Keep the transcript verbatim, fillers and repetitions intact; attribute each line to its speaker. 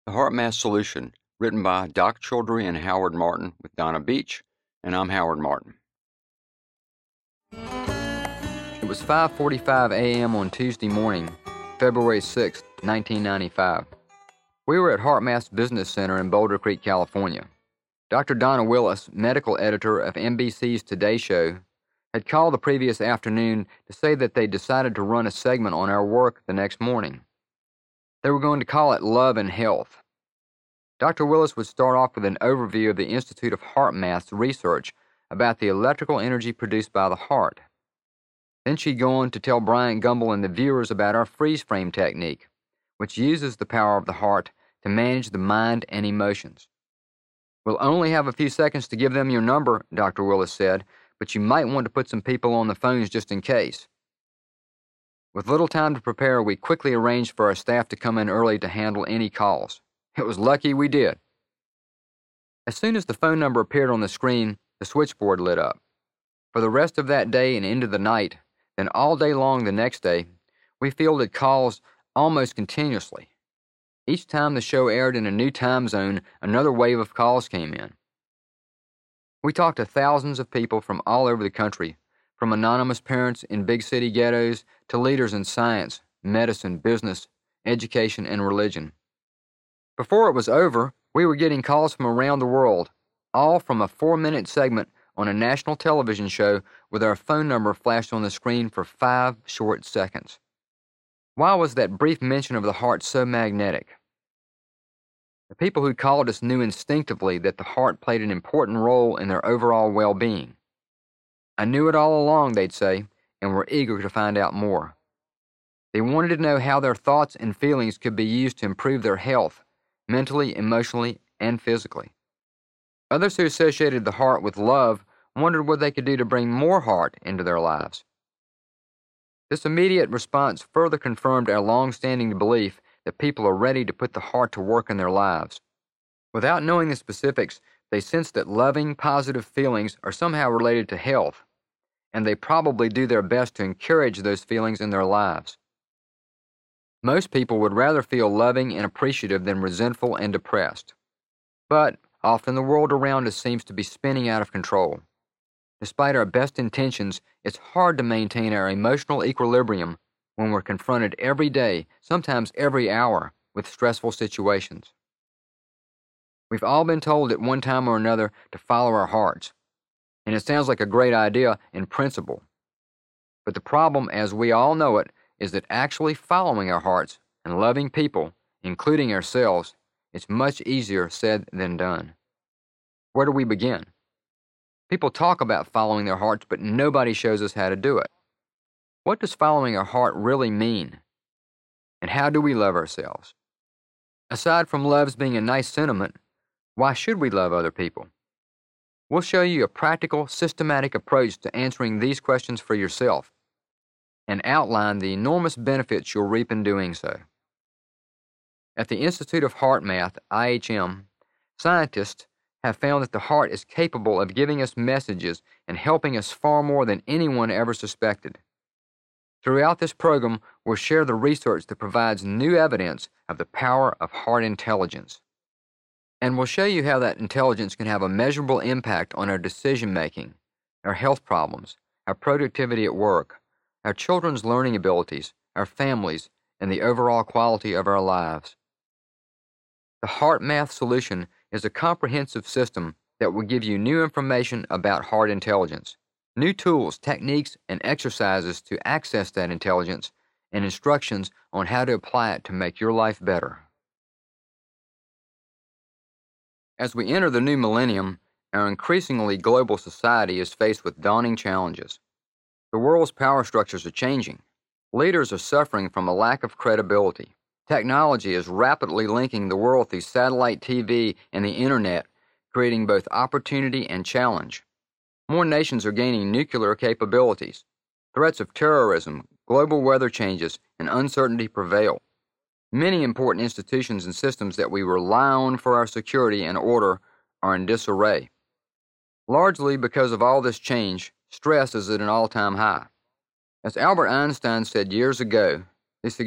Speaker 1: The HeartMath Solution, written by Doc Childry and Howard Martin with Donna Beach, and I'm Howard Martin. It was five forty-five a m on Tuesday morning, February sixth, nineteen ninety-five. We were at HeartMath's Business Center in Boulder Creek, California. Doctor Donna Willis, medical editor of N B C's Today Show, had called the previous afternoon to say that they decided to run a segment on our work the next morning. They were going to call it Love and Health. Doctor Willis would start off with an overview of the Institute of HeartMath's research about the electrical energy produced by the heart. Then she'd go on to tell Bryant Gumbel and the viewers about our freeze frame technique, which uses the power of the heart to manage the mind and emotions. We'll only have a few seconds to give them your number, Doctor Willis said, but you might want to put some people on the phones just in case. With little time to prepare, we quickly arranged for our staff to come in early to handle any calls. It was lucky we did. As soon as the phone number appeared on the screen, the switchboard lit up. For the rest of that day and into the night, then all day long the next day, we fielded calls almost continuously. Each time the show aired in a new time zone, another wave of calls came in. We talked to thousands of people from all over the country, from anonymous parents in big city ghettos to leaders in science, medicine, business, education, and religion. Before it was over, we were getting calls from around the world, all from a four-minute segment on a national television show with our phone number flashed on the screen for five short seconds. Why was that brief mention of the heart so magnetic? The people who called us knew instinctively that the heart played an important role in their overall well-being. I knew it all along, they'd say, and were eager to find out more. They wanted to know how their thoughts and feelings could be used to improve their health, mentally, emotionally, and physically. Others who associated the heart with love wondered what they could do to bring more heart into their lives. This immediate response further confirmed our long-standing belief that people are ready to put the heart to work in their lives. Without knowing the specifics, they sense that loving, positive feelings are somehow related to health, and they probably do their best to encourage those feelings in their lives. Most people would rather feel loving and appreciative than resentful and depressed. But often the world around us seems to be spinning out of control. Despite our best intentions, it's hard to maintain our emotional equilibrium when we're confronted every day, sometimes every hour, with stressful situations. We've all been told at one time or another to follow our hearts, and it sounds like a great idea in principle. But the problem, as we all know it, is that actually following our hearts and loving people, including ourselves, is much easier said than done. Where do we begin? People talk about following their hearts, but nobody shows us how to do it. What does following our heart really mean? And how do we love ourselves? Aside from love's being a nice sentiment, why should we love other people? We'll show you a practical, systematic approach to answering these questions for yourself and outline the enormous benefits you'll reap in doing so. At the Institute of HeartMath, I H M, scientists have found that the heart is capable of giving us messages and helping us far more than anyone ever suspected. Throughout this program, we'll share the research that provides new evidence of the power of heart intelligence. And we'll show you how that intelligence can have a measurable impact on our decision-making, our health problems, our productivity at work, our children's learning abilities, our families, and the overall quality of our lives. The HeartMath Solution is a comprehensive system that will give you new information about heart intelligence, new tools, techniques, and exercises to access that intelligence, and instructions on how to apply it to make your life better. As we enter the new millennium, our increasingly global society is faced with daunting challenges. The world's power structures are changing. Leaders are suffering from a lack of credibility. Technology is rapidly linking the world through satellite T V and the Internet, creating both opportunity and challenge. More nations are gaining nuclear capabilities. Threats of terrorism, global weather changes, and uncertainty prevail. Many important institutions and systems that we rely on for our security and order are in disarray. Largely because of all this change, stress is at an all-time high. As Albert Einstein said years ago, the